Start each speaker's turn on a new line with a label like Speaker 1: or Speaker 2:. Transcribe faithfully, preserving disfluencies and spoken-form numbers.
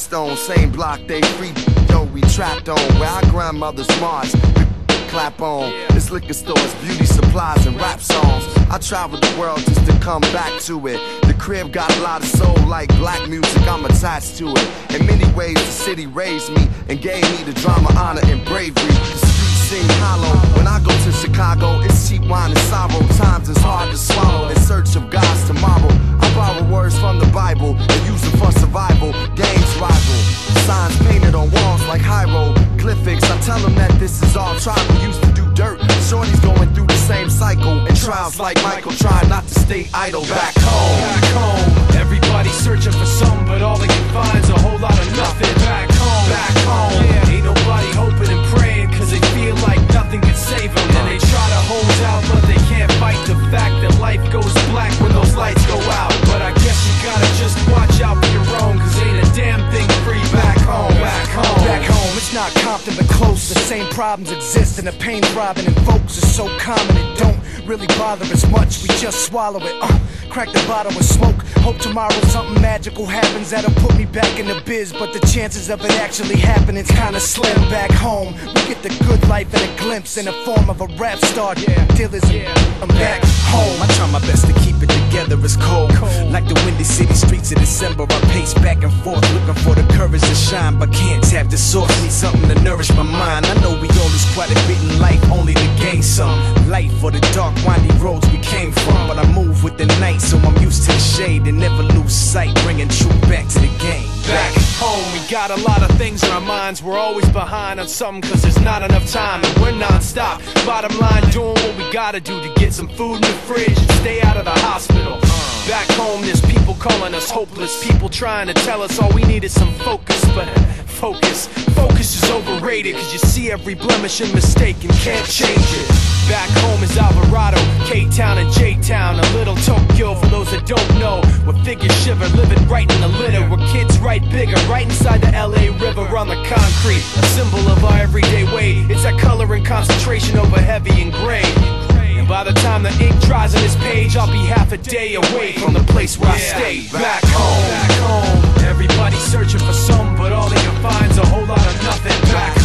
Speaker 1: Blackstone, same block they free. Yo, we trapped on where our grandmothers marched. Clap on. It's liquor stores, beauty supplies, and rap songs. I traveled the world just to come back to it. The crib got a lot of soul like black music, I'm attached to it. In many ways the city raised me and gave me the drama, honor, and bravery. The streets seem hollow. When I go to Chicago, it's cheap wine and sorrow. Times is hard to swallow in search of God's tomorrow. I borrow words from the Bible and use them for survival. Games rival, signs painted on walls like hieroglyphics. I tell them that this is all tribal. Used to do dirt, shorty's going through the same cycle. And trials like Michael, trying not to stay idle. Back home,
Speaker 2: back home, everybody's searching for something, but all they can find's a whole lot of nothing. Back home, back home, yeah. Ain't nobody hoping and praying, cause they feel like nothing can save them. And they try to hold out, but they can't fight the fact that life goes black when those lights go out. But I guess you gotta just watch out for your own, cause ain't a damn thing free back home, back home.
Speaker 3: Back home, it's not Compton but close. The same problems exist and the pain throbbing in folks is so common it don't really bother as much. We just swallow it, uh, crack the bottle and smoke. Hope tomorrow something magical happens that'll put me back in the biz, but the chances of it actually happening's kinda slim. Back home, we get the good life in a glimpse in the form of a rap star. Yeah, dealers, yeah. I'm back home.
Speaker 4: I try my best to keep it together, it's cold. cold. Like the windy city streets of December, I pace back and forth, looking for the courage to shine, but can't tap the source. Need something to nourish my mind. I know we all is quite a bit in life, only to gain some light for the dark, windy roads we came from. But I move with the night, so I'm used to the shade and never lose sight, bringing truth back to the game.
Speaker 2: Back home, we got a lot of things in our minds. We're always behind on something cause there's not enough time, and we're non-stop. Bottom line, doing what we gotta do to get some food in the fridge and stay out of the hospital. Back home, there's people calling us hopeless, people trying to tell us all we need is some focus. But focus, focus is overrated, cause you see every blemish and mistake and can't change it. Back home is Alvarado, K-Town and J-Town, a little Tokyo for those that don't know. Where figures shiver, living right in the litter, where kids write bigger, right inside the L A River on the concrete. A symbol of our everyday way, it's that color and concentration over heavy and gray. And by the time the ink dries on this page, I'll be half a day away from the place where yeah. I stay. Back home, back home, everybody's searching for something, but all they can find's a whole lot of nothing. Back